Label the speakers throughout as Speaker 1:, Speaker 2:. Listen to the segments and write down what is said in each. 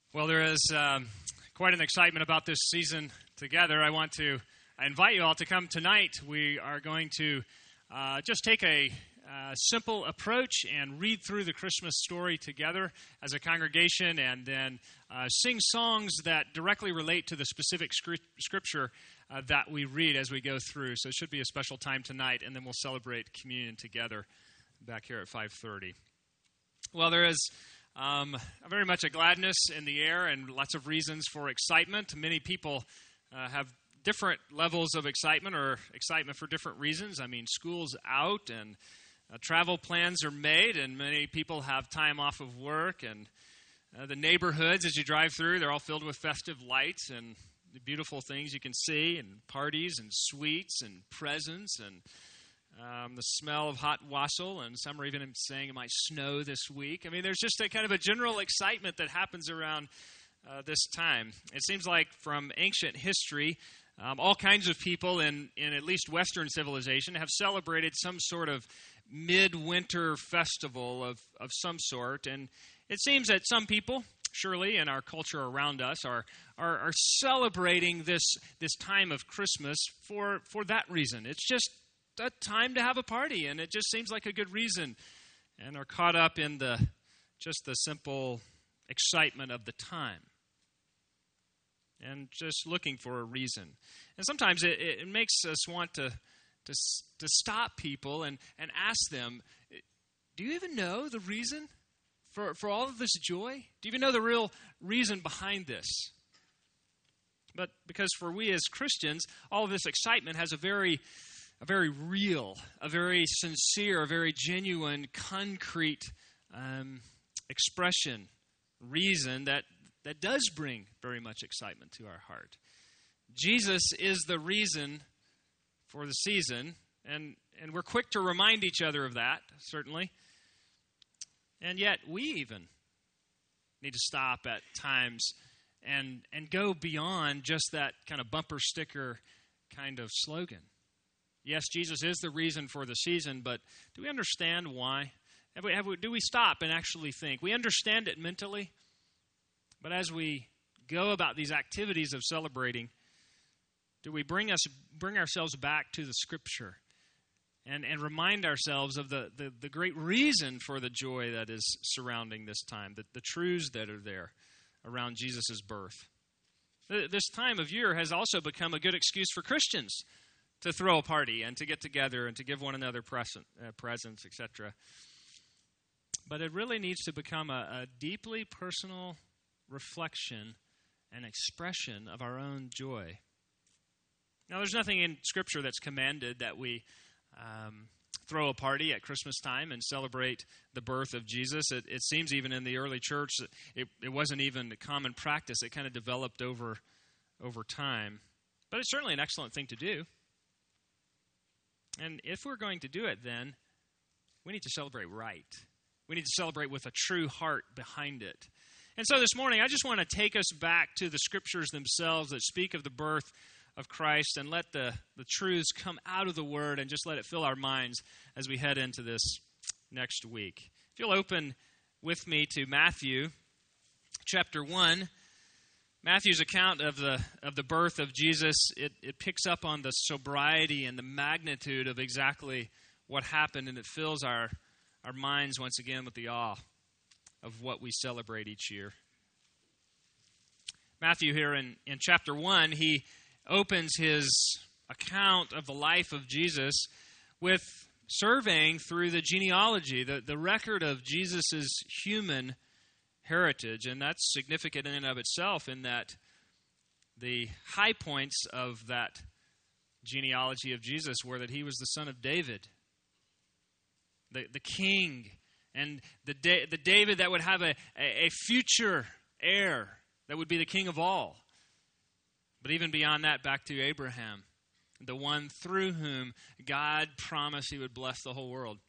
Speaker 1: Well, there is quite an excitement about this season together. I invite you all to come tonight. We are going to just take a simple approach and read through the Christmas story together as a congregation, and then sing songs that directly relate to the specific scripture that we read as we go through. So it should be a special time tonight, and then we'll celebrate communion together back here at 5:30. Well, there is very much a gladness in the air and lots of reasons for excitement. Many people have different levels of excitement or excitement for different reasons. I mean, school's out and travel plans are made, and many people have time off of work. And the neighborhoods, as you drive through, they're all filled with festive lights and the beautiful things you can see, and parties and sweets and presents and the smell of hot wassail, and some are even saying it might snow this week. I mean, there's just a kind of a general excitement that happens around this time. It seems like from ancient history, all kinds of people in at least Western civilization have celebrated some sort of midwinter festival of some sort. And it seems that some people, surely in our culture around us, are celebrating this time of Christmas for that reason. It's just a time to have a party, and it just seems like a good reason, and are caught up in the simple excitement of the time and just looking for a reason. And sometimes it makes us want to stop people and ask them, do you even know the reason for all of this joy? Do you even know the real reason behind this? But because for we as Christians, all of this excitement has a very real, a very sincere, a very genuine, concrete expression, reason that does bring very much excitement to our heart. Jesus is the reason for the season, and we're quick to remind each other of that, certainly. And yet we even need to stop at times and go beyond just that kind of bumper sticker kind of slogan. Yes, Jesus is the reason for the season, but do we understand why? Do we stop and actually think? We understand it mentally, but as we go about these activities of celebrating, do we bring ourselves back to the Scripture and remind ourselves of the great reason for the joy that is surrounding this time, the truths that are there around Jesus' birth? This time of year has also become a good excuse for Christians to throw a party and to get together and to give one another presents, etc. But it really needs to become a deeply personal reflection and expression of our own joy. Now, there's nothing in Scripture that's commanded that we throw a party at Christmas time and celebrate the birth of Jesus. It seems even in the early church, it wasn't even a common practice. It kind of developed over time. But it's certainly an excellent thing to do. And if we're going to do it, then we need to celebrate right. We need to celebrate with a true heart behind it. And so this morning, I just want to take us back to the Scriptures themselves that speak of the birth of Christ, and let the truths come out of the Word and just let it fill our minds as we head into this next week. If you'll open with me to Matthew chapter 1, Matthew's account of the birth of Jesus, it picks up on the sobriety and the magnitude of exactly what happened, and it fills our minds once again with the awe of what we celebrate each year. Matthew here in chapter 1, he opens his account of the life of Jesus with surveying through the genealogy, the record of Jesus' human heritage. And that's significant in and of itself, in that the high points of that genealogy of Jesus were that he was the son of David, the king, and the David that would have a future heir that would be the king of all. But even beyond that, back to Abraham, the one through whom God promised he would bless the whole world.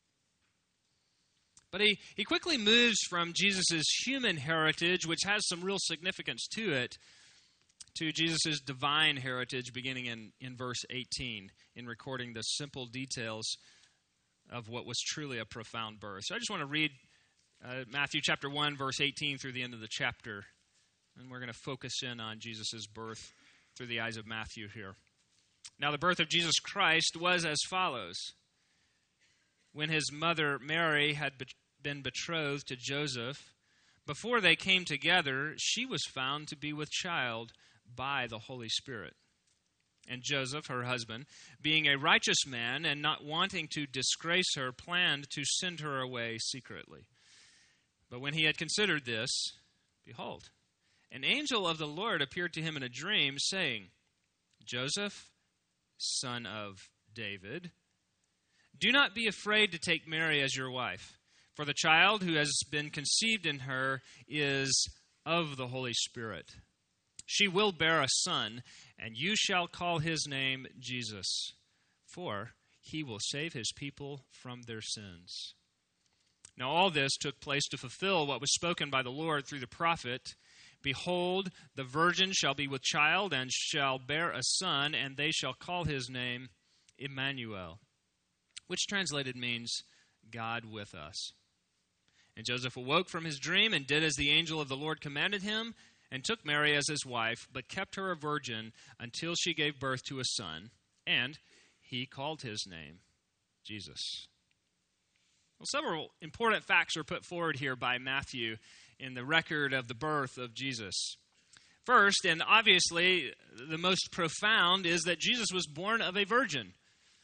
Speaker 1: But he quickly moves from Jesus' human heritage, which has some real significance to it, to Jesus' divine heritage, beginning in verse 18, in recording the simple details of what was truly a profound birth. So I just want to read Matthew chapter 1, verse 18 through the end of the chapter And we're going to focus in on Jesus' birth through the eyes of Matthew here. Now, the birth of Jesus Christ was as follows. When his mother Mary had been betrothed to Joseph, before they came together, she was found to be with child by the Holy Spirit. And Joseph, her husband, being a righteous man and not wanting to disgrace her, planned to send her away secretly. But when he had considered this, behold, an angel of the Lord appeared to him in a dream, saying, Joseph, son of David, do not be afraid to take Mary as your wife, for the child who has been conceived in her is of the Holy Spirit. She will bear a son, and you shall call his name Jesus, for he will save his people from their sins. Now all this took place to fulfill what was spoken by the Lord through the prophet. Behold, the virgin shall be with child, and shall bear a son, and they shall call his name Emmanuel, which translated means God with us. And Joseph awoke from his dream, and did as the angel of the Lord commanded him, and took Mary as his wife, but kept her a virgin until she gave birth to a son, and he called his name Jesus. Well, several important facts are put forward here by Matthew in the record of the birth of Jesus. First, and obviously the most profound, is that Jesus was born of a virgin.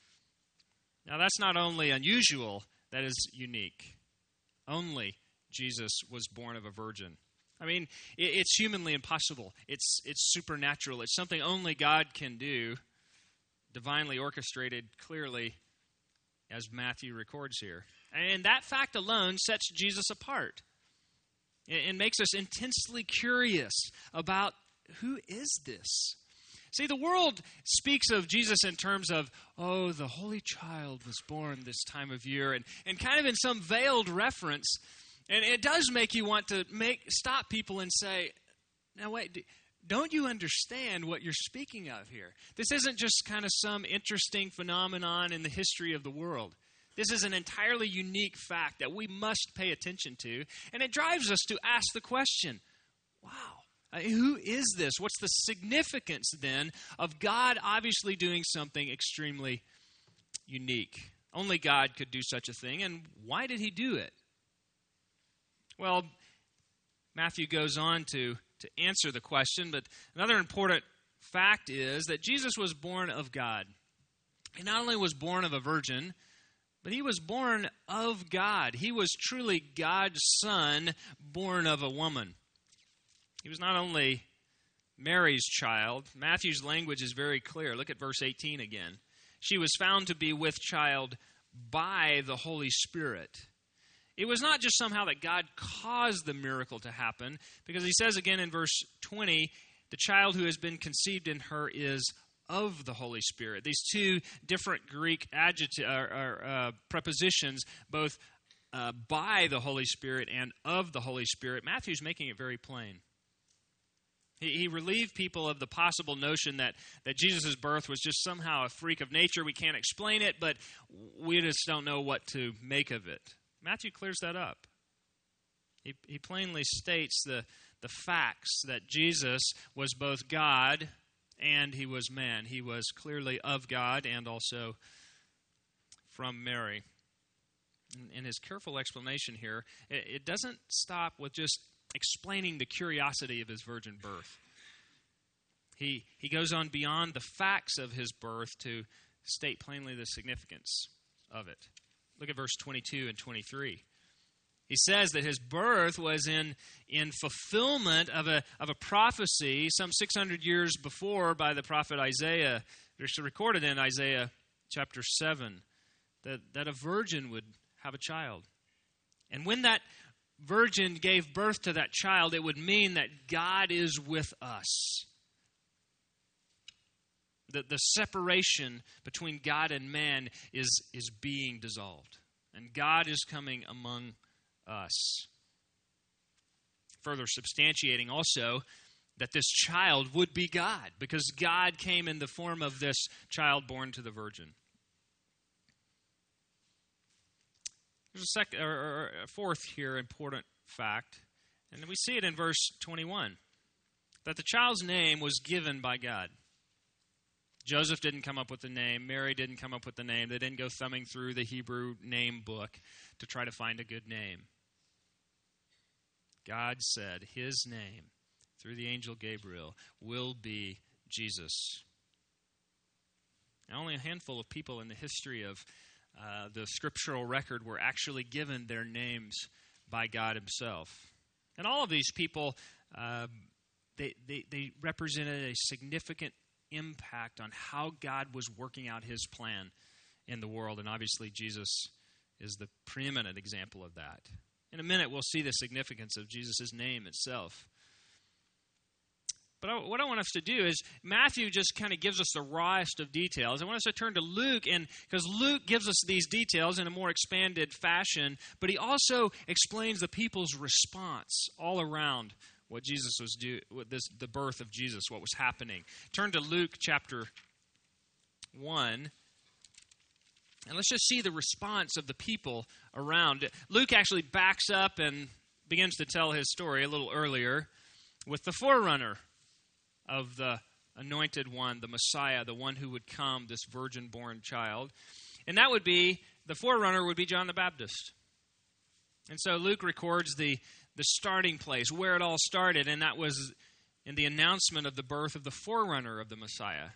Speaker 1: Now, that's not only unusual, that is unique. Only Jesus was born of a virgin. I mean, it's humanly impossible. It's supernatural. It's something only God can do, divinely orchestrated clearly, as Matthew records here. And that fact alone sets Jesus apart. It makes us intensely curious about who is this? See, the world speaks of Jesus in terms of, oh, the Holy Child was born this time of year, and kind of in some veiled reference. And it does make you want to stop people and say, now wait, don't you understand what you're speaking of here? This isn't just kind of some interesting phenomenon in the history of the world. This is an entirely unique fact that we must pay attention to, and it drives us to ask the question, wow, who is this? What's the significance then of God obviously doing something extremely unique? Only God could do such a thing, and why did he do it? Well, Matthew goes on to answer the question, but another important fact is that Jesus was born of God. He not only was born of a virgin, but he was born of God. He was truly God's son, born of a woman. He was not only Mary's child. Matthew's language is very clear. Look at verse 18 again. She was found to be with child by the Holy Spirit. It was not just somehow that God caused the miracle to happen, because he says again in verse 20, the child who has been conceived in her is of the Holy Spirit. These two different Greek prepositions, both by the Holy Spirit and of the Holy Spirit, Matthew's making it very plain. He relieved people of the possible notion that Jesus' birth was just somehow a freak of nature. We can't explain it, but we just don't know what to make of it. Matthew clears that up. He plainly states the facts that Jesus was both God and he was man. He was clearly of God and also from Mary. In his careful explanation here, it doesn't stop with just explaining the curiosity of his virgin birth. He goes on beyond the facts of his birth to state plainly the significance of it. Look at verse 22 and 23. He says that his birth was in fulfillment of a prophecy some 600 years before by the prophet Isaiah. It's recorded in Isaiah chapter 7 that a virgin would have a child. And when that virgin gave birth to that child, it would mean that God is with us. The separation between God and man is being dissolved. And God is coming among us. Further substantiating also that this child would be God, because God came in the form of this child born to the virgin. There's a fourth here important fact, and we see it in verse 21. that the child's name was given by God. Joseph didn't come up with the name. Mary didn't come up with the name. They didn't go thumbing through the Hebrew name book to try to find a good name. God said his name, through the angel Gabriel, will be Jesus. Now, only a handful of people in the history of the scriptural record were actually given their names by God himself. And all of these people, they represented a significant impact on how God was working out his plan in the world. And obviously Jesus is the preeminent example of that. In a minute, we'll see the significance of Jesus' name itself. But what I want us to do is, Matthew just kind of gives us the rawest of details. I want us to turn to Luke, and because Luke gives us these details in a more expanded fashion, but he also explains the people's response all around what Jesus was doing, the birth of Jesus, what was happening. Turn to Luke chapter 1, and let's just see the response of the people around. Luke actually backs up and begins to tell his story a little earlier with the forerunner of the anointed one, the Messiah, the one who would come, this virgin-born child. And that would be, the forerunner would be John the Baptist. And so Luke records the starting place, where it all started, and that was in the announcement of the birth of the forerunner of the Messiah.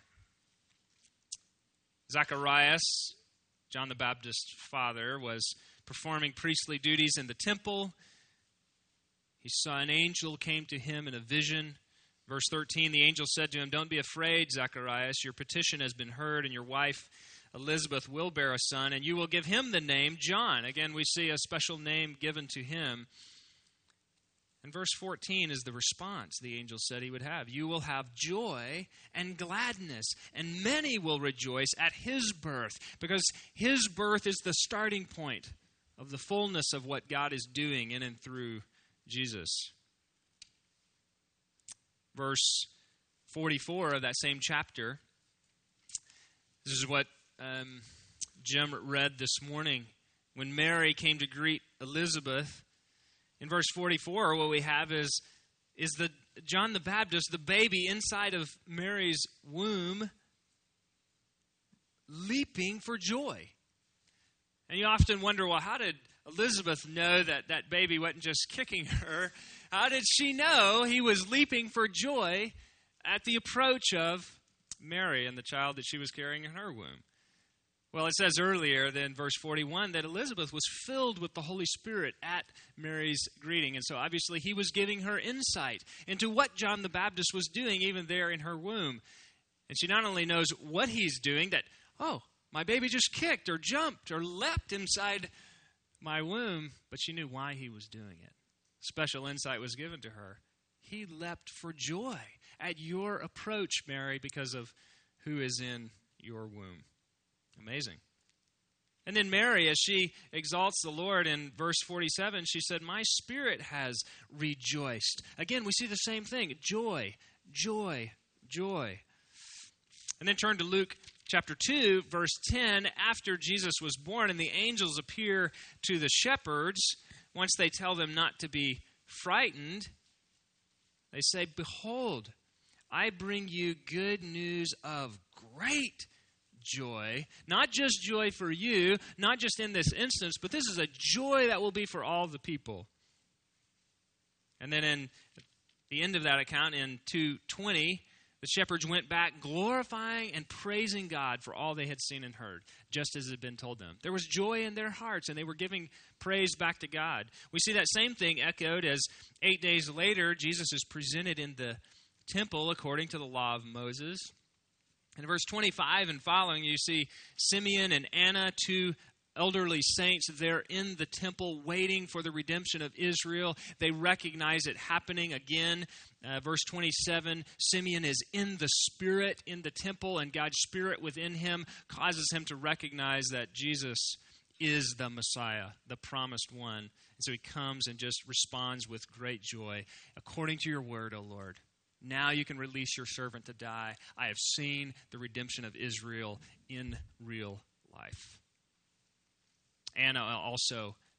Speaker 1: Zacharias, John the Baptist's father, was performing priestly duties in the temple. He saw an angel came to him in a vision. Verse 13, the angel said to him, "Don't be afraid, Zacharias. Your petition has been heard, and your wife Elizabeth will bear a son, and you will give him the name John." Again, we see a special name given to him. And verse 14 is the response the angel said he would have. "You will have joy and gladness, and many will rejoice at his birth," because his birth is the starting point of the fullness of what God is doing in and through Jesus. Verse 44 of that same chapter, this is what Jim read this morning. When Mary came to greet Elizabeth, in verse 44, what we have is the John the Baptist, the baby inside of Mary's womb, leaping for joy. And you often wonder, well, how did Elizabeth know that that baby wasn't just kicking her? How did she know he was leaping for joy at the approach of Mary and the child that she was carrying in her womb? Well, it says earlier, then verse 41, that Elizabeth was filled with the Holy Spirit at Mary's greeting. And so obviously he was giving her insight into what John the Baptist was doing even there in her womb. And she not only knows what he's doing, that, oh, my baby just kicked or jumped or leapt inside my womb, but she knew why he was doing it. Special insight was given to her. He leapt for joy at your approach, Mary, because of who is in your womb. Amazing. And then Mary, as she exalts the Lord in verse 47, she said, "My spirit has rejoiced." Again, we see the same thing. Joy, joy, joy. And then turn to Luke chapter 2, verse 10. After Jesus was born and the angels appear to the shepherds, once they tell them not to be frightened, they say, "Behold, I bring you good news of great joy." Not just joy for you, not just in this instance, but this is a joy that will be for all the people. And then in the end of that account, in 2:20, the shepherds went back glorifying and praising God for all they had seen and heard, just as had been told them. There was joy in their hearts, and they were giving praise back to God. We see that same thing echoed as 8 days later, Jesus is presented in the temple according to the law of Moses. In verse 25 and following, you see Simeon and Anna, two elderly saints. They're in the temple waiting for the redemption of Israel. They recognize it happening again. Verse 27, Simeon is in the Spirit in the temple, and God's Spirit within him causes him to recognize that Jesus is the Messiah, the promised one. And so he comes and just responds with great joy. "According to your word, O Lord, now you can release your servant to die. I have seen the redemption of Israel in real life." Anna also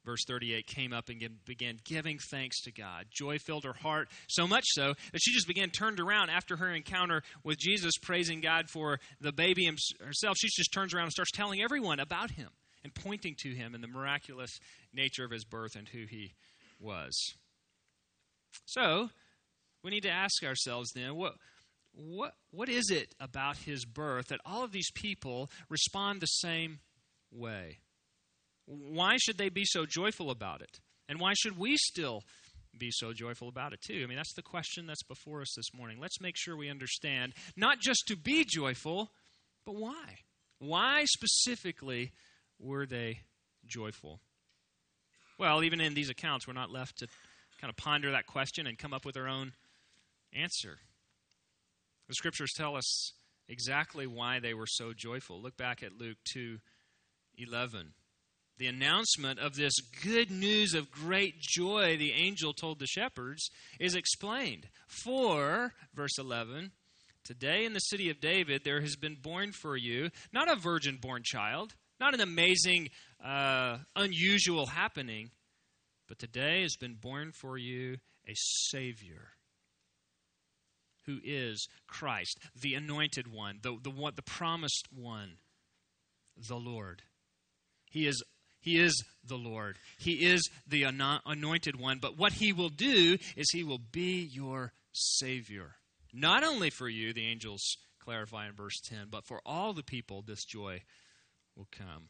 Speaker 1: verse 38, came up and began giving thanks to God. Joy filled her heart, so much so that she just turned around after her encounter with Jesus, praising God for the baby herself. She just turns around and starts telling everyone about him and pointing to him and the miraculous nature of his birth and who he was. So, we need to ask ourselves then, what is it about his birth that all of these people respond the same way? Why should they be so joyful about it? And why should we still be so joyful about it too? I mean, that's the question that's before us this morning. Let's make sure we understand, not just to be joyful, but why? Why specifically were they joyful? Well, even in these accounts, we're not left to kind of ponder that question and come up with our own answer. The scriptures tell us exactly why they were so joyful. Look back at Luke 2:11. The announcement of this good news of great joy the angel told the shepherds is explained. For, verse 11, today in the city of David there has been born for you, not a virgin-born child, not an amazing, unusual happening, but today has been born for you a Savior, who is Christ, the anointed one, the promised one, the Lord. He is the Lord. He is the anointed one. But what he will do is he will be your Savior. Not only for you, the angels clarify in verse 10, but for all the people this joy will come.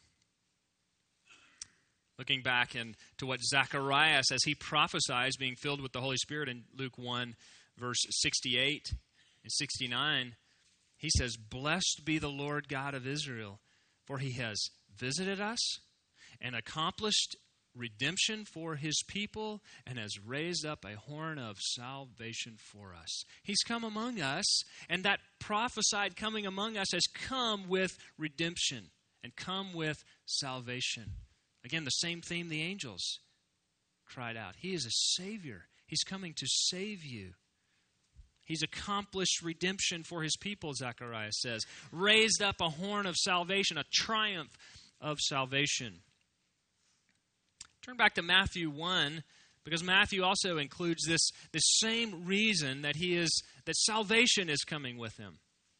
Speaker 1: Looking back into what Zacharias, as he prophesies being filled with the Holy Spirit in Luke 1, verse 68 and 69, he says, "Blessed be the Lord God of Israel, for he has visited us and accomplished redemption for his people and has raised up a horn of salvation for us." He's come among us, and that prophesied coming among us has come with redemption and come with salvation. Again, the same theme the angels cried out. He is a Savior. He's coming to save you. He's accomplished redemption for his people, Zacharias says. Raised up a horn of salvation, a triumph of salvation. Turn back to Matthew 1, because Matthew also includes this same reason that salvation is coming with him.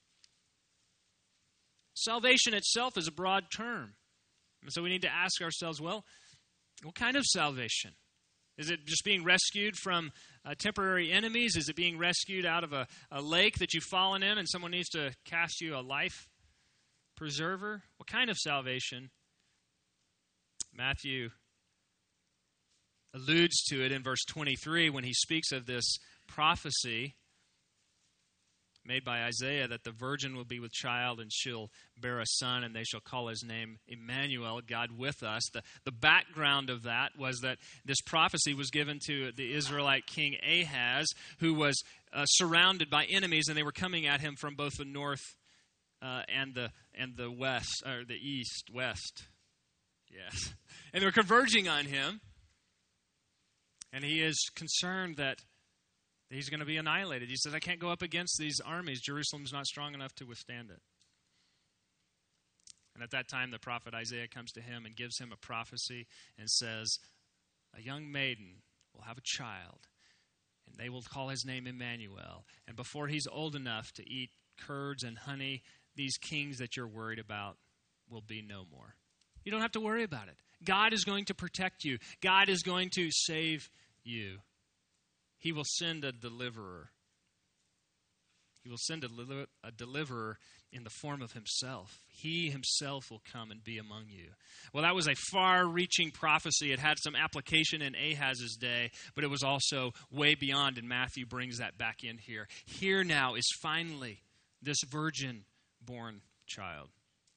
Speaker 1: Salvation itself is a broad term. And so we need to ask ourselves, well, what kind of salvation? Is it just being rescued from temporary enemies? Is it being rescued out of a lake that you've fallen in and someone needs to cast you a life preserver? What kind of salvation? Matthew alludes to it in verse 23 when he speaks of this prophecy made by Isaiah that the virgin will be with child and she'll bear a son and they shall call his name Emmanuel, God with us. The background of that was that this prophecy was given to the Israelite king Ahaz, who was surrounded by enemies, and they were coming at him from both the north and the west, or the east, west. Yes. And they were converging on him. And he is concerned that he's going to be annihilated. He says, I can't go up against these armies. Jerusalem's not strong enough to withstand it. And at that time, the prophet Isaiah comes to him and gives him a prophecy and says, a young maiden will have a child, and they will call his name Emmanuel. And before he's old enough to eat curds and honey, these kings that you're worried about will be no more. You don't have to worry about it. God is going to protect you. God is going to save you. He will send a deliverer. He will send a deliverer in the form of himself. He himself will come and be among you. Well, that was a far-reaching prophecy. It had some application in Ahaz's day, but it was also way beyond, and Matthew brings that back in here. Here now is finally this virgin-born child.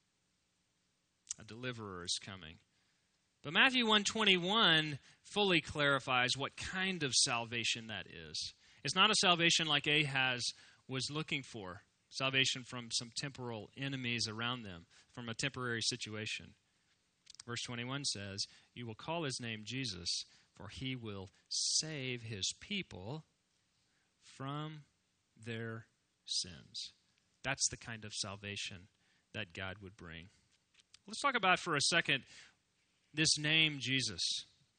Speaker 1: A deliverer is coming. But Matthew 1:21 fully clarifies what kind of salvation that is. It's not a salvation like Ahaz was looking for, salvation from some temporal enemies around them, from a temporary situation. Verse 21 says, you will call his name Jesus, for he will save his people from their sins. That's the kind of salvation that God would bring. Let's talk about for a second this name, Jesus.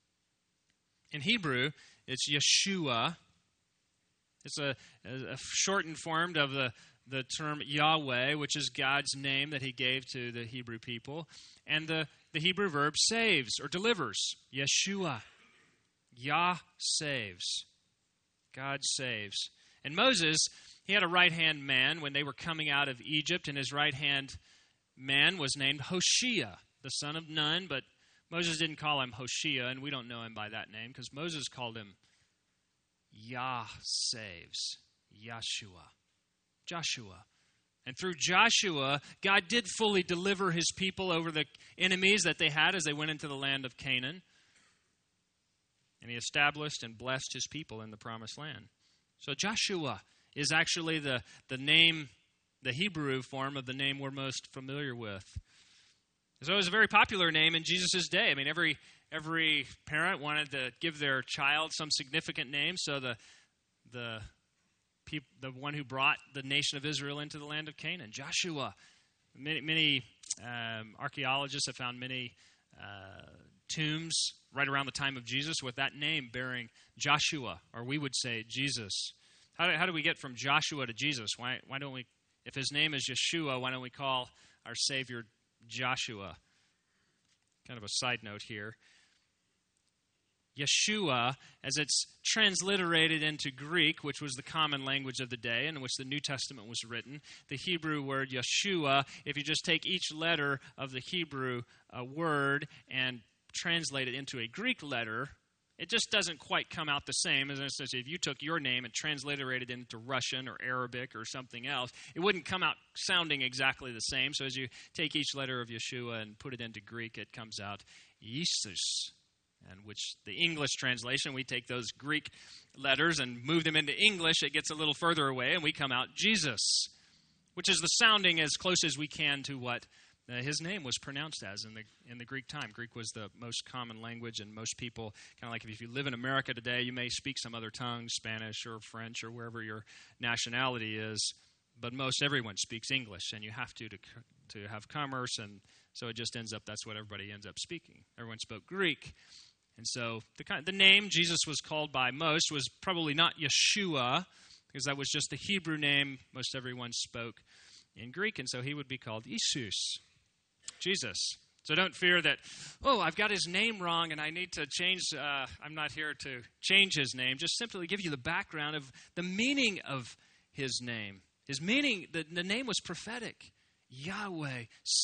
Speaker 1: In Hebrew, it's Yeshua. It's a shortened form of the term Yahweh, which is God's name that he gave to the Hebrew people. And the Hebrew verb saves or delivers. Yeshua. Yah saves. God saves. And Moses, he had a right-hand man when they were coming out of Egypt, and his right-hand man was named Hoshea, the son of Nun, but Moses didn't call him Hoshea, and we don't know him by that name, because Moses called him Yah saves, Yeshua, Joshua. And through Joshua, God did fully deliver his people over the enemies that they had as they went into the land of Canaan. And he established and blessed his people in the promised land. So Joshua is actually the name, the Hebrew form of the name we're most familiar with. So it was a very popular name in Jesus' day. I mean, every parent wanted to give their child some significant name. So the one who brought the nation of Israel into the land of Canaan, Joshua. Many archaeologists have found many tombs right around the time of Jesus with that name bearing Joshua, or we would say Jesus. How do we get from Joshua to Jesus? Why don't we, if his name is Yeshua, why don't we call our Savior Joshua? Kind of a side note here. Yeshua, as it's transliterated into Greek, which was the common language of the day in which the New Testament was written, the Hebrew word Yeshua, if you just take each letter of the Hebrew word and translate it into a Greek letter, it just doesn't quite come out the same. As if you took your name and transliterated it into Russian or Arabic or something else, it wouldn't come out sounding exactly the same. So as you take each letter of Yeshua and put it into Greek, it comes out Jesus. And which the English translation, we take those Greek letters and move them into English, it gets a little further away and we come out Jesus, which is the sounding as close as we can to what his name was pronounced as in the Greek time. Greek was the most common language, and most people, kind of like if you live in America today, you may speak some other tongue, Spanish or French or wherever your nationality is, but most everyone speaks English, and you have to have commerce, and so it just ends up, that's what everybody ends up speaking. Everyone spoke Greek. And so the name Jesus was called by most was probably not Yeshua, because that was just the Hebrew name most everyone spoke in Greek, and so he would be called Jesus, Jesus. So don't fear that, I've got his name wrong and I need to change, I'm not here to change his name. Just simply give you the background of the meaning of his name. His meaning, the name was prophetic. Yahweh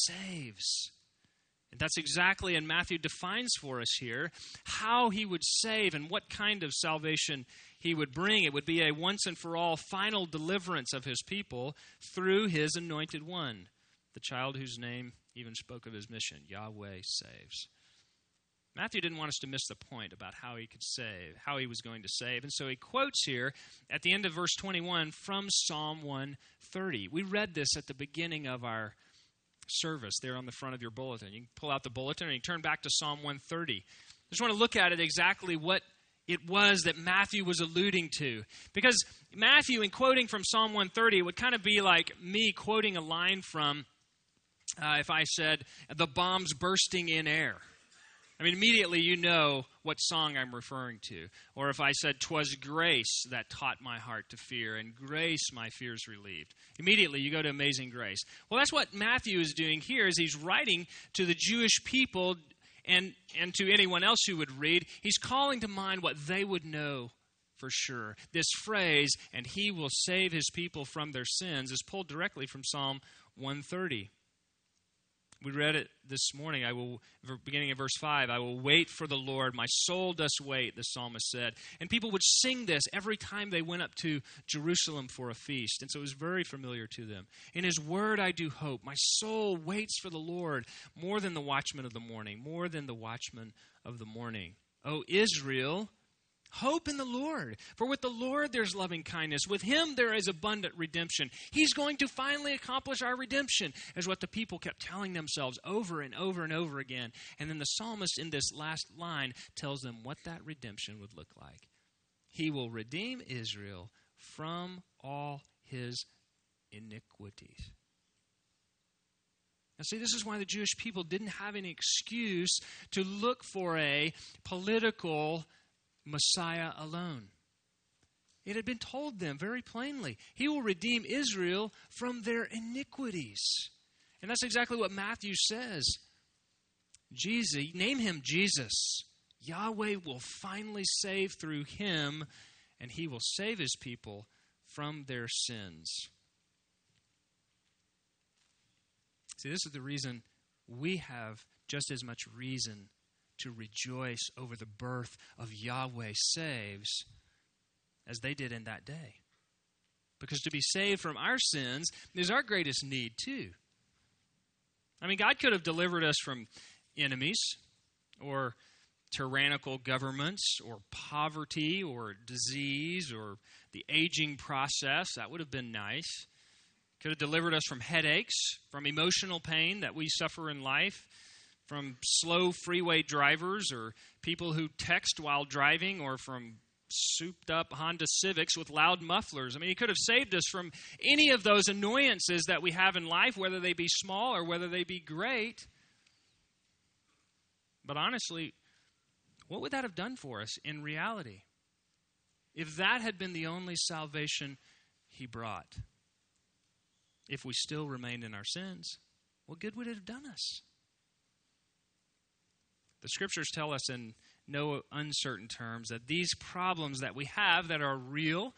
Speaker 1: saves. And that's exactly, and Matthew defines for us here, how he would save and what kind of salvation he would bring. It would be a once and for all final deliverance of his people through his anointed one, the child whose name even spoke of his mission, Yahweh saves. Matthew didn't want us to miss the point about how he could save, how he was going to save. And so he quotes here at the end of verse 21 from Psalm 130. We read this at the beginning of our service there on the front of your bulletin. You can pull out the bulletin and you turn back to Psalm 130. I just want to look at it exactly what it was that Matthew was alluding to. Because Matthew, in quoting from Psalm 130, it would kind of be like me quoting a line from, if I said, the bombs bursting in air. I mean, immediately you know what song I'm referring to. Or if I said, 'twas grace that taught my heart to fear, and grace my fears relieved. Immediately you go to Amazing Grace. Well, that's what Matthew is doing here, is he's writing to the Jewish people and to anyone else who would read. He's calling to mind what they would know for sure. This phrase, and he will save his people from their sins, is pulled directly from Psalm 130. We read it this morning. Beginning in verse 5, I will wait for the Lord. My soul does wait, the psalmist said. And people would sing this every time they went up to Jerusalem for a feast. And so it was very familiar to them. In his word I do hope. My soul waits for the Lord more than the watchmen of the morning, more than the watchmen of the morning. O Israel, hope in the Lord. For with the Lord there's loving kindness. With him there is abundant redemption. He's going to finally accomplish our redemption, is what the people kept telling themselves over and over and over again. And then the psalmist in this last line tells them what that redemption would look like. He will redeem Israel from all his iniquities. Now see, this is why the Jewish people didn't have any excuse to look for a political Messiah alone. It had been told them very plainly. He will redeem Israel from their iniquities. And that's exactly what Matthew says. Jesus, name him Jesus. Yahweh will finally save through him, and he will save his people from their sins. See, this is the reason we have just as much reason to rejoice over the birth of Yahweh saves as they did in that day. Because to be saved from our sins is our greatest need too. I mean, God could have delivered us from enemies or tyrannical governments or poverty or disease or the aging process. That would have been nice. Could have delivered us from headaches, from emotional pain that we suffer in life, from slow freeway drivers or people who text while driving, or from souped-up Honda Civics with loud mufflers. I mean, he could have saved us from any of those annoyances that we have in life, whether they be small or whether they be great. But honestly, what would that have done for us in reality? If that had been the only salvation he brought, if we still remained in our sins, what good would it have done us? The Scriptures tell us in no uncertain terms that these problems that we have that are real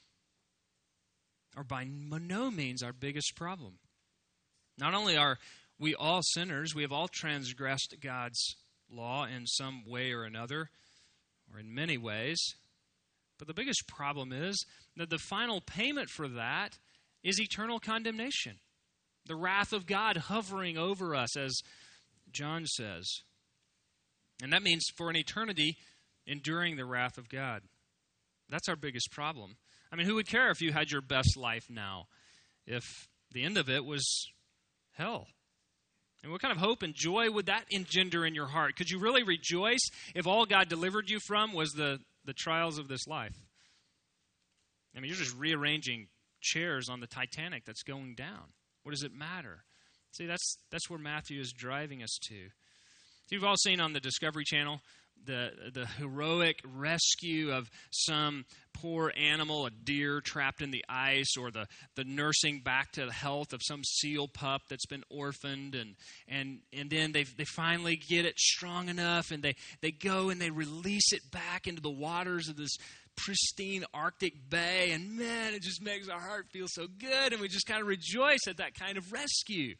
Speaker 1: are by no means our biggest problem. Not only are we all sinners, we have all transgressed God's law in some way or another, or in many ways, but the biggest problem is that the final payment for that is eternal condemnation. The wrath of God hovering over us, as John says. And that means for an eternity, enduring the wrath of God. That's our biggest problem. I mean, who would care if you had your best life now, if the end of it was hell? And what kind of hope and joy would that engender in your heart? Could you really rejoice if all God delivered you from was the trials of this life? I mean, you're just rearranging chairs on the Titanic that's going down. What does it matter? See, that's where Matthew is driving us to. You've all seen on the Discovery Channel the heroic rescue of some poor animal, a deer trapped in the ice, or the nursing back to the health of some seal pup that's been orphaned, and then they finally get it strong enough, and they go and they release it back into the waters of this pristine Arctic bay, and man, it just makes our heart feel so good, and we just kind of rejoice at that kind of rescue.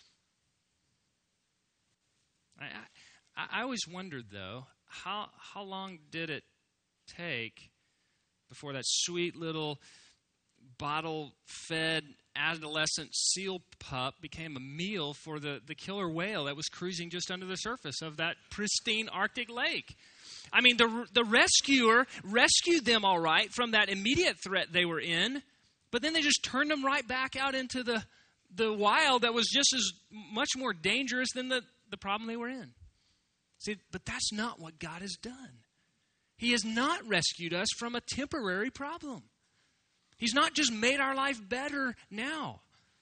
Speaker 1: I always wondered, though, how long did it take before that sweet little bottle-fed adolescent seal pup became a meal for the killer whale that was cruising just under the surface of that pristine Arctic lake? I mean, the rescuer rescued them all right from that immediate threat they were in, but then they just turned them right back out into the wild that was just as much more dangerous than the problem they were in. See, but that's not what God has done. He has not rescued us from a temporary problem. He's not just made our life better now.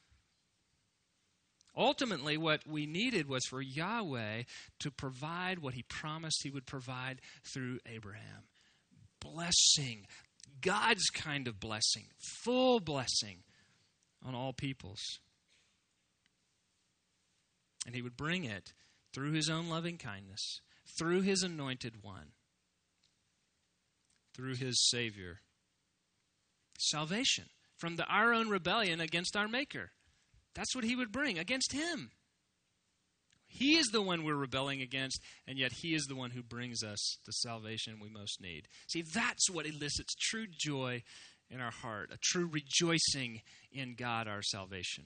Speaker 1: Ultimately, what we needed was for Yahweh to provide what he promised he would provide through Abraham. Blessing, God's kind of blessing, full blessing on all peoples. And he would bring it through his own loving kindness, through his anointed one, through his Savior. Salvation from our own rebellion against our Maker. That's what he would bring against him. He is the one we're rebelling against, and yet he is the one who brings us the salvation we most need. See, that's what elicits true joy in our heart, a true rejoicing in God, our salvation.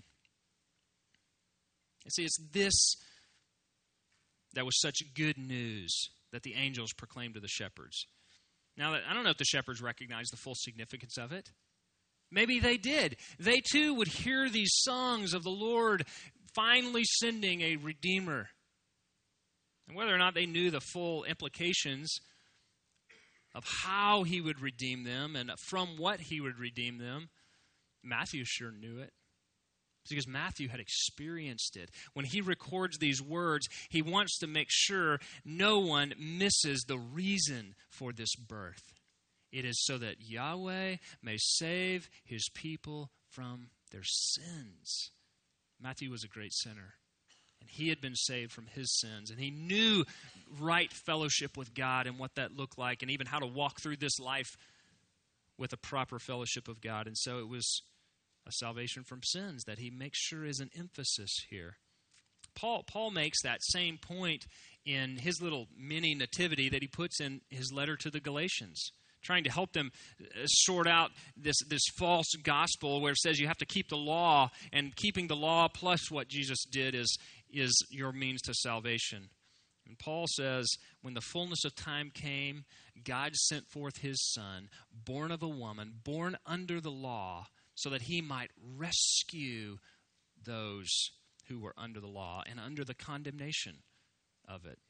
Speaker 1: And see, it's this that was such good news that the angels proclaimed to the shepherds. Now, I don't know if the shepherds recognized the full significance of it. Maybe they did. They too would hear these songs of the Lord finally sending a Redeemer. And whether or not they knew the full implications of how he would redeem them and from what he would redeem them, Matthew sure knew it. It's because Matthew had experienced it. When he records these words, he wants to make sure no one misses the reason for this birth. It is so that Yahweh may save his people from their sins. Matthew was a great sinner, and he had been saved from his sins, and he knew right fellowship with God and what that looked like, and even how to walk through this life with a proper fellowship of God. And so it was a salvation from sins that he makes sure is an emphasis here. Paul makes that same point in his little mini nativity that he puts in his letter to the Galatians, trying to help them sort out this false gospel where it says you have to keep the law, and keeping the law plus what Jesus did is your means to salvation. And Paul says, when the fullness of time came, God sent forth his Son, born of a woman, born under the law, so that he might rescue those who were under the law and under the condemnation of it.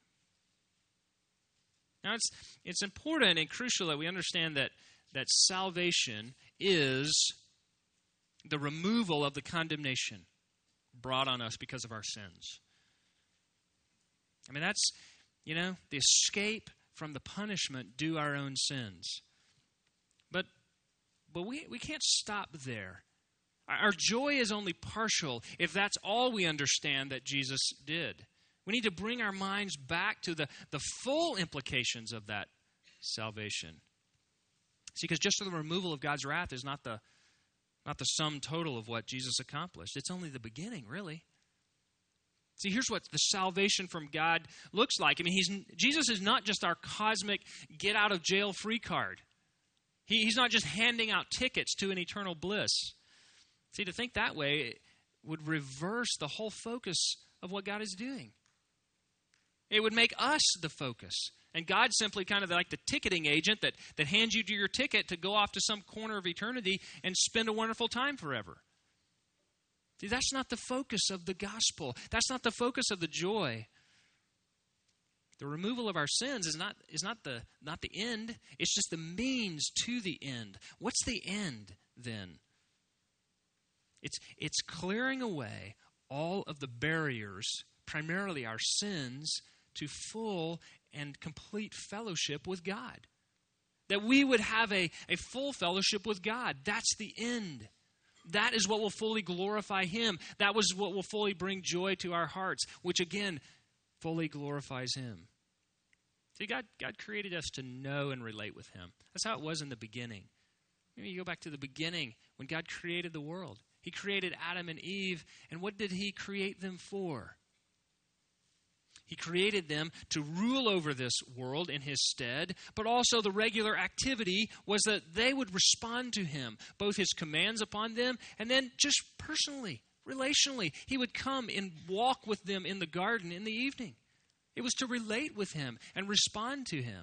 Speaker 1: Now, it's important and crucial that we understand that salvation is the removal of the condemnation brought on us because of our sins. I mean, that's, the escape from the punishment due our own sins. But we can't stop there. Our joy is only partial if that's all we understand that Jesus did. We need to bring our minds back to the full implications of that salvation. See, because just the removal of God's wrath is not the sum total of what Jesus accomplished. It's only the beginning, really. See, here's what the salvation from God looks like. I mean, Jesus is not just our cosmic get-out-of-jail-free card. He's not just handing out tickets to an eternal bliss. See, to think that way would reverse the whole focus of what God is doing. It would make us the focus. And God's simply kind of like the ticketing agent that hands you your ticket to go off to some corner of eternity and spend a wonderful time forever. See, that's not the focus of the gospel. That's not the focus of the joy. The removal of our sins is not the end. It's just the means to the end. What's the end then? It's clearing away all of the barriers, primarily our sins, to full and complete fellowship with God. That we would have a full fellowship with God. That's the end. That is what will fully glorify Him. That was what will fully bring joy to our hearts, which again, fully glorifies Him. See, God created us to know and relate with Him. That's how it was in the beginning. Maybe you go back to the beginning when God created the world. He created Adam and Eve, and what did He create them for? He created them to rule over this world in His stead, but also the regular activity was that they would respond to Him, both His commands upon them, and then just personally, relationally. He would come and walk with them in the garden in the evening. It was to relate with Him and respond to Him.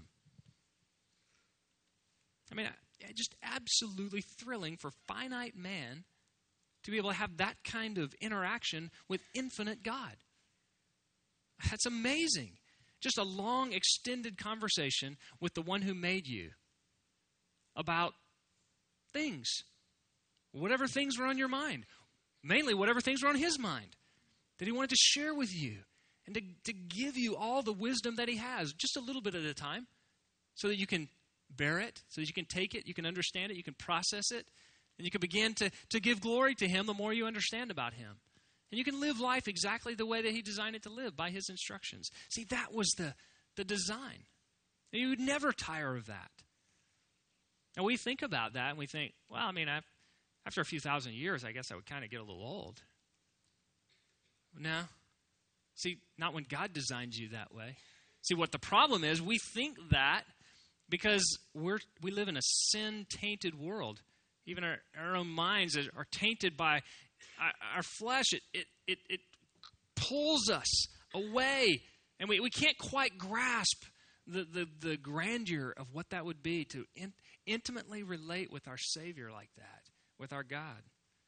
Speaker 1: I mean, just absolutely thrilling for finite man to be able to have that kind of interaction with infinite God. That's amazing. Just a long, extended conversation with the one who made you about things. Whatever things were on your mind. Mainly whatever things were on His mind that He wanted to share with you and to give you all the wisdom that He has, just a little bit at a time, so that you can bear it, so that you can take it, you can understand it, you can process it, and you can begin to give glory to Him the more you understand about Him. And you can live life exactly the way that He designed it to live, by His instructions. See, that was the design. And you would never tire of that. And we think about that and we think, well, I mean, after a few thousand years, I guess I would kind of get a little old. No. See, not when God designs you that way. See, what the problem is, we think that because we live in a sin-tainted world. Even our own minds are tainted by our flesh. It pulls us away. And we can't quite grasp the grandeur of what that would be to intimately relate with our Savior like that, with our God.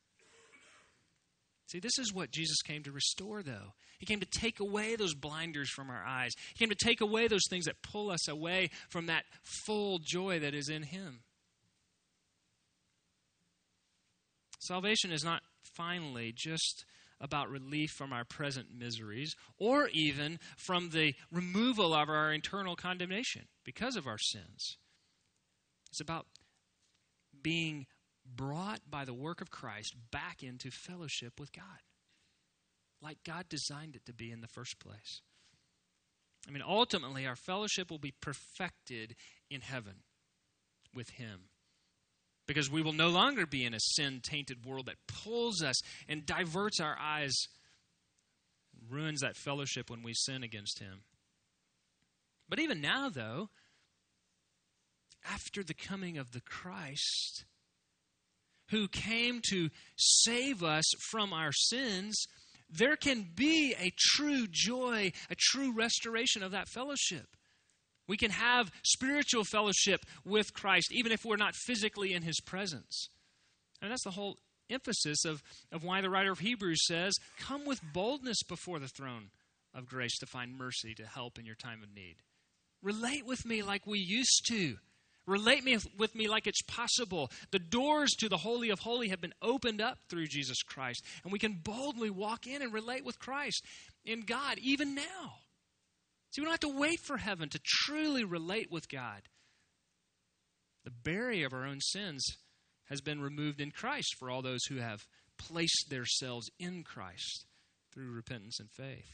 Speaker 1: See, this is what Jesus came to restore, though. He came to take away those blinders from our eyes. He came to take away those things that pull us away from that full joy that is in Him. Salvation is not finally just about relief from our present miseries, or even from the removal of our internal condemnation because of our sins. It's about being brought by the work of Christ back into fellowship with God, like God designed it to be in the first place. I mean, ultimately, our fellowship will be perfected in heaven with Him, because we will no longer be in a sin-tainted world that pulls us and diverts our eyes, ruins that fellowship when we sin against Him. But even now, though, after the coming of the Christ, who came to save us from our sins, there can be a true joy, a true restoration of that fellowship. We can have spiritual fellowship with Christ, even if we're not physically in His presence. And that's the whole emphasis of why the writer of Hebrews says, come with boldness before the throne of grace to find mercy to help in your time of need. Relate with me like we used to. Relate with me like it's possible. The doors to the Holy of Holies have been opened up through Jesus Christ, and we can boldly walk in and relate with Christ in God even now. See, we don't have to wait for heaven to truly relate with God. The barrier of our own sins has been removed in Christ for all those who have placed themselves in Christ through repentance and faith.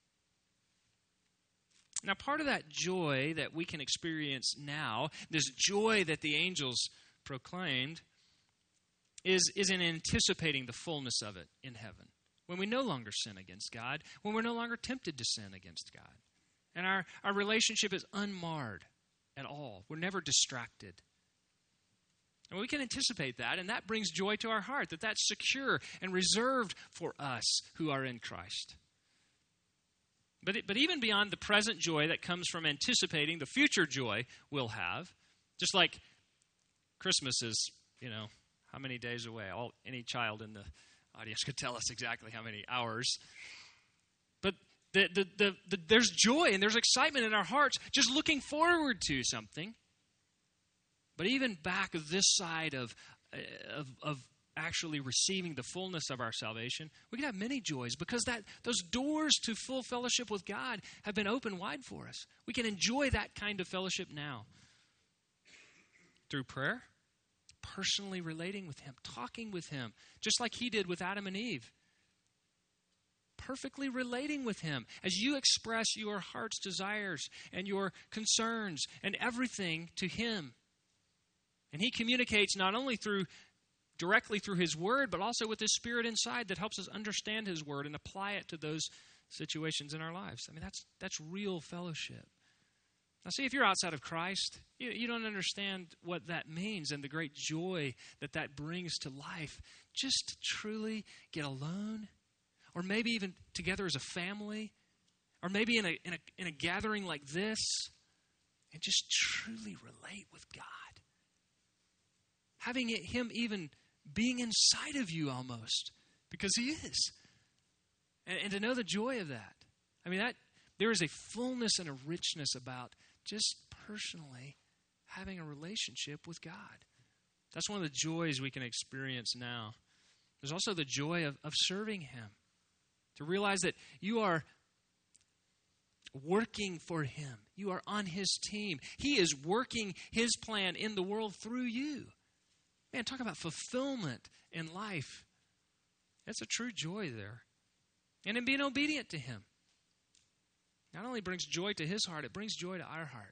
Speaker 1: Now, part of that joy that we can experience now, this joy that the angels proclaimed, is in anticipating the fullness of it in heaven, when we no longer sin against God, when we're no longer tempted to sin against God. And our relationship is unmarred at all. We're never distracted. And we can anticipate that, and that brings joy to our heart, that that's secure and reserved for us who are in Christ. But even beyond the present joy that comes from anticipating the future joy we'll have, just like Christmas is, how many days away? Any child in the audience could tell us exactly how many hours. But there's joy and there's excitement in our hearts just looking forward to something. But even back this side of actually receiving the fullness of our salvation, we can have many joys because those doors to full fellowship with God have been opened wide for us. We can enjoy that kind of fellowship now through prayer, personally relating with Him, talking with Him, just like He did with Adam and Eve. Perfectly relating with Him as you express your heart's desires and your concerns and everything to Him. And He communicates not only directly through His Word, but also with His Spirit inside that helps us understand His Word and apply it to those situations in our lives. I mean, that's real fellowship. Now, see, if you're outside of Christ, you don't understand what that means and the great joy that brings to life. Just to truly get alone, or maybe even together as a family, or maybe in a gathering like this, and just truly relate with God. Having Him even being inside of you almost, because He is. And to know the joy of that. I mean, there is a fullness and a richness about just personally having a relationship with God. That's one of the joys we can experience now. There's also the joy of serving Him. To realize that you are working for Him. You are on His team. He is working His plan in the world through you. Man, talk about fulfillment in life. That's a true joy there. And in being obedient to Him. Not only brings joy to His heart, it brings joy to our heart.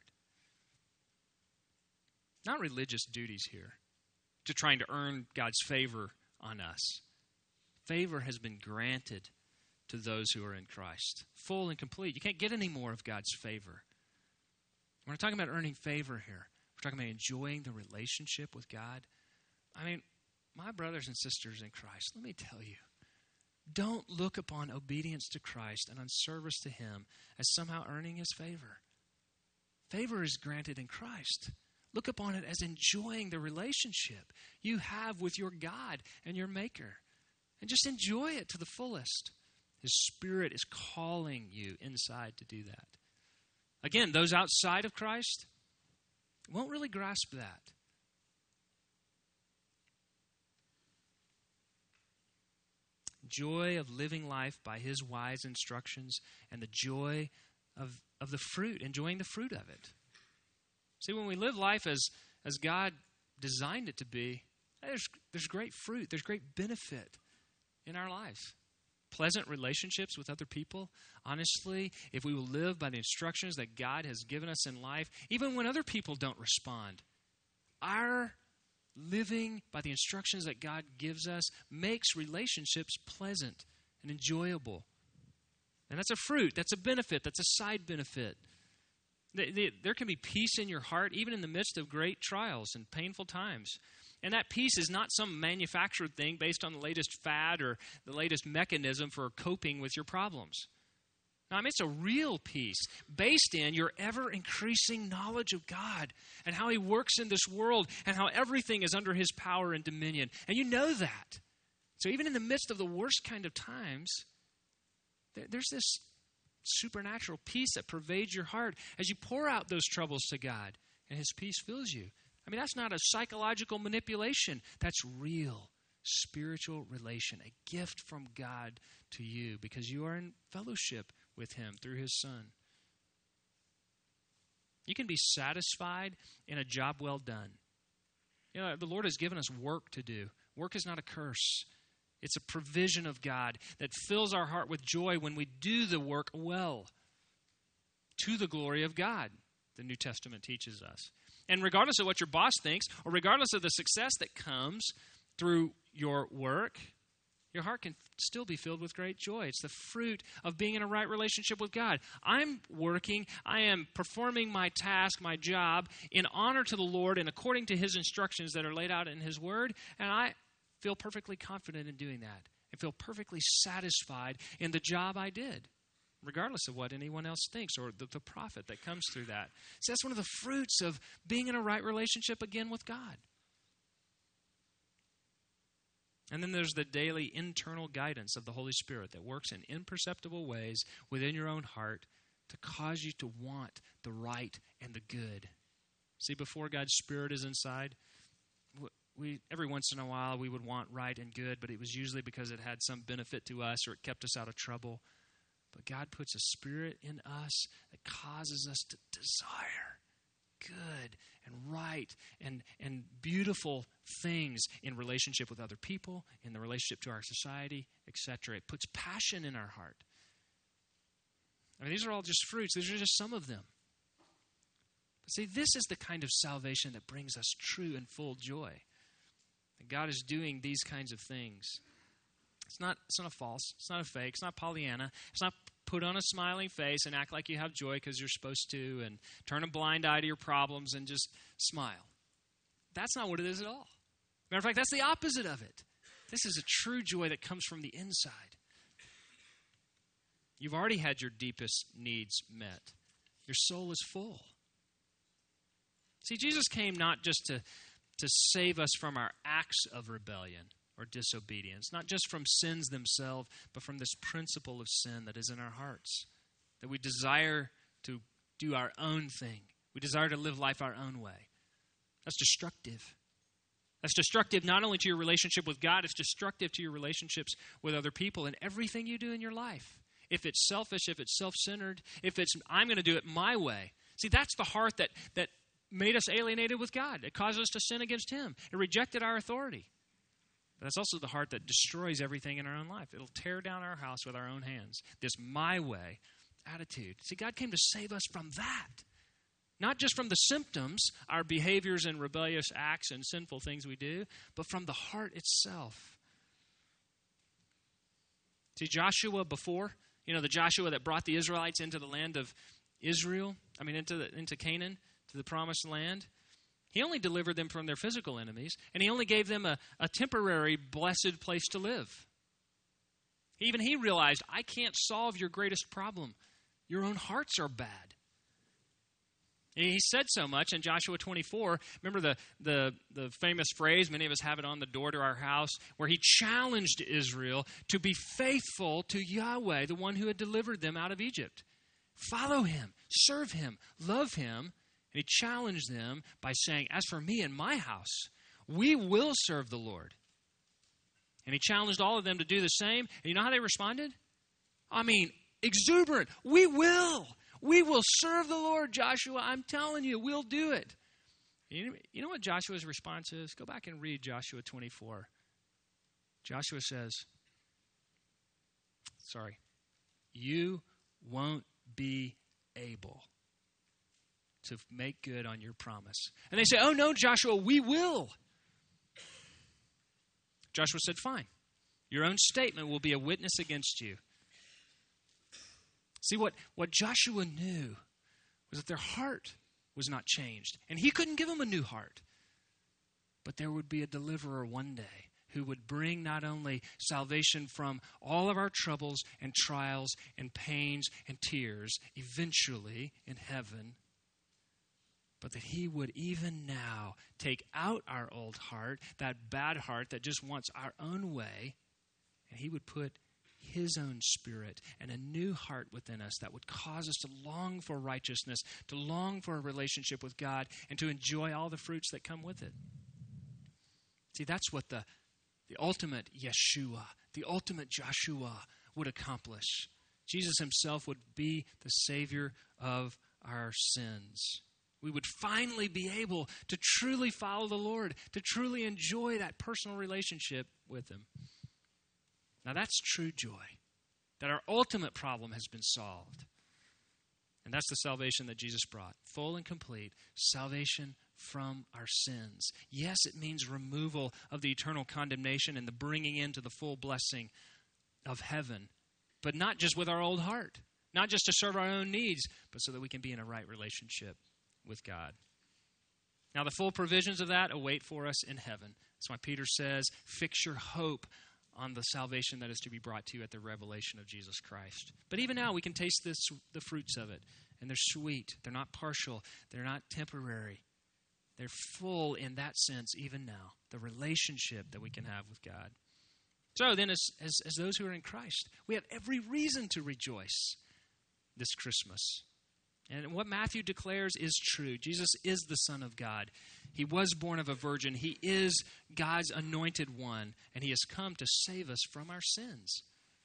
Speaker 1: Not religious duties here, to trying to earn God's favor on us. Favor has been granted to those who are in Christ. Full and complete. You can't get any more of God's favor. We're not talking about earning favor here. We're talking about enjoying the relationship with God. I mean, my brothers and sisters in Christ, let me tell you, don't look upon obedience to Christ and on service to Him as somehow earning His favor. Favor is granted in Christ. Look upon it as enjoying the relationship you have with your God and your Maker. And just enjoy it to the fullest. His Spirit is calling you inside to do that. Again, those outside of Christ won't really grasp that. joy of living life by his wise instructions, and the joy of the fruit, enjoying the fruit of it. See, when we live life as God designed it to be, there's great fruit, there's great benefit in our lives. Pleasant relationships with other people. Honestly, if we will live by the instructions that God has given us in life, even when other people don't respond, our living by the instructions that God gives us makes relationships pleasant and enjoyable. And that's a fruit, that's a benefit, that's a side benefit. There can be peace in your heart even in the midst of great trials and painful times. And that peace is not some manufactured thing based on the latest fad or the latest mechanism for coping with your problems. No, I mean, it's a real peace based in your ever-increasing knowledge of God and how he works in this world and how everything is under his power and dominion. And you know that. So even in the midst of the worst kind of times, there's this supernatural peace that pervades your heart as you pour out those troubles to God and his peace fills you. I mean, that's not a psychological manipulation. That's real spiritual relation, a gift from God to you because you are in fellowship with him through his Son. You can be satisfied in a job well done. You know, the Lord has given us work to do. Work is not a curse. It's a provision of God that fills our heart with joy when we do the work well to the glory of God, the New Testament teaches us. And regardless of what your boss thinks, or regardless of the success that comes through your work, your heart can still be filled with great joy. It's the fruit of being in a right relationship with God. I'm working, I am performing my task, my job, in honor to the Lord and according to his instructions that are laid out in his word, and I feel perfectly confident in doing that. I feel perfectly satisfied in the job I did, regardless of what anyone else thinks or the profit that comes through that. So that's one of the fruits of being in a right relationship again with God. And then there's the daily internal guidance of the Holy Spirit that works in imperceptible ways within your own heart to cause you to want the right and the good. See, before God's Spirit is inside, we every once in a while we would want right and good, but it was usually because it had some benefit to us or it kept us out of trouble. But God puts a spirit in us that causes us to desire good and right and beautiful things in relationship with other people, in the relationship to our society, etc. It puts passion in our heart. I mean, these are all just fruits. These are just some of them. But see, this is the kind of salvation that brings us true and full joy. And God is doing these kinds of things. It's not a false. It's not a fake. It's not Pollyanna. It's not put on a smiling face and act like you have joy because you're supposed to and turn a blind eye to your problems and just smile. That's not what it is at all. Matter of fact, that's the opposite of it. This is a true joy that comes from the inside. You've already had your deepest needs met. Your soul is full. See, Jesus came not just to save us from our acts of rebellion or disobedience, not just from sins themselves, but from this principle of sin that is in our hearts, that we desire to do our own thing. We desire to live life our own way. That's destructive. That's destructive not only to your relationship with God, it's destructive to your relationships with other people and everything you do in your life. If it's selfish, if it's self-centered, if it's, I'm going to do it my way. See, that's the heart that made us alienated with God. It caused us to sin against him. It rejected our authority. But that's also the heart that destroys everything in our own life. It'll tear down our house with our own hands. This my way attitude. See, God came to save us from that. Not just from the symptoms, our behaviors and rebellious acts and sinful things we do, but from the heart itself. See, Joshua before, the Joshua that brought the Israelites into the land of Israel, into Canaan, to the promised land, he only delivered them from their physical enemies, and he only gave them a temporary blessed place to live. Even he realized, I can't solve your greatest problem. Your own hearts are bad. He said so much in Joshua 24. Remember the famous phrase, many of us have it on the door to our house, where he challenged Israel to be faithful to Yahweh, the one who had delivered them out of Egypt. Follow him, serve him, love him. And he challenged them by saying, as for me and my house, we will serve the Lord. And he challenged all of them to do the same. And you know how they responded? I mean, exuberant. We will. We will serve the Lord, Joshua. I'm telling you, we'll do it. You know what Joshua's response is? Go back and read Joshua 24. Joshua says, you won't be able to make good on your promise. And they say, oh no, Joshua, we will. Joshua said, fine. Your own statement will be a witness against you. See, what Joshua knew was that their heart was not changed. And he couldn't give them a new heart. But there would be a deliverer one day who would bring not only salvation from all of our troubles and trials and pains and tears, eventually in heaven, but that he would even now take out our old heart, that bad heart that just wants our own way, and he would put his own spirit and a new heart within us that would cause us to long for righteousness, to long for a relationship with God, and to enjoy all the fruits that come with it. See, that's what the ultimate Yeshua, the ultimate Joshua would accomplish. Jesus himself would be the Savior of our sins. We would finally be able to truly follow the Lord, to truly enjoy that personal relationship with him. Now that's true joy, that our ultimate problem has been solved. And that's the salvation that Jesus brought, full and complete salvation from our sins. Yes, it means removal of the eternal condemnation and the bringing into the full blessing of heaven, but not just with our old heart, not just to serve our own needs, but so that we can be in a right relationship with God. Now, the full provisions of that await for us in heaven. That's why Peter says, fix your hope on the salvation that is to be brought to you at the revelation of Jesus Christ. But even now, we can taste the fruits of it, and they're sweet. They're not partial. They're not temporary. They're full in that sense even now, the relationship that we can have with God. So then, as those who are in Christ, we have every reason to rejoice this Christmas. And what Matthew declares is true. Jesus is the Son of God. He was born of a virgin. He is God's anointed one, and he has come to save us from our sins.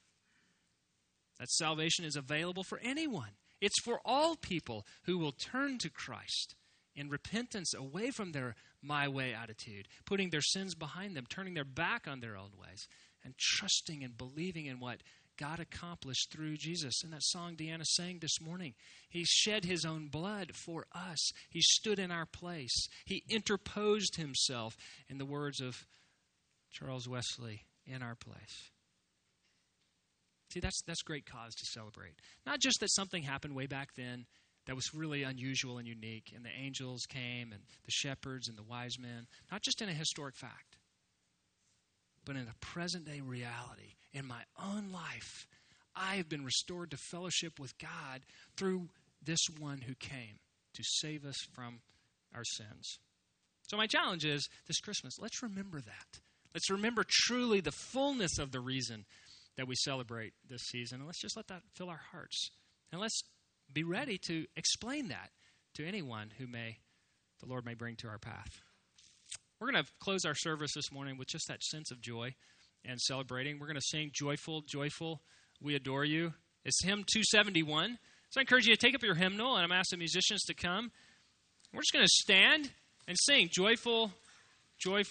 Speaker 1: That salvation is available for anyone. It's for all people who will turn to Christ in repentance away from their my way attitude, putting their sins behind them, turning their back on their old ways, and trusting and believing in what God accomplished through Jesus. In that song Deanna sang this morning, he shed his own blood for us. He stood in our place. He interposed himself, in the words of Charles Wesley, in our place. See, that's great cause to celebrate. Not just that something happened way back then that was really unusual and unique, and the angels came, and the shepherds and the wise men, not just in a historic fact, but in a present-day reality. In my own life, I have been restored to fellowship with God through this one who came to save us from our sins. So my challenge is, this Christmas, let's remember that. Let's remember truly the fullness of the reason that we celebrate this season, and let's just let that fill our hearts. And let's be ready to explain that to anyone who the Lord may bring to our path. We're going to close our service this morning with just that sense of joy and celebrating. We're going to sing Joyful, Joyful, We Adore You. It's hymn 271. So I encourage you to take up your hymnal, and I'm asking the musicians to come. We're just going to stand and sing Joyful, Joyful.